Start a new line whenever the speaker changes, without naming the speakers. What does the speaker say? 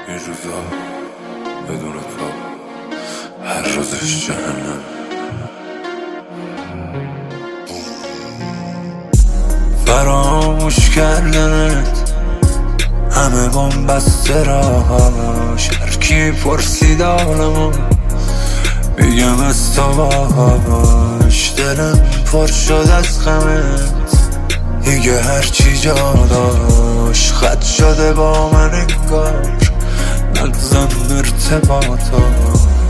این روزا بدون تو هر روزش جهنم. فراموش کردنت همه بسته راهاش، هرکی پرسید حالمو میگم از تو باش. دلم پر شد از غمت دیگه هرچی جا داشت خط شده با من انگار نظم ارتباطات.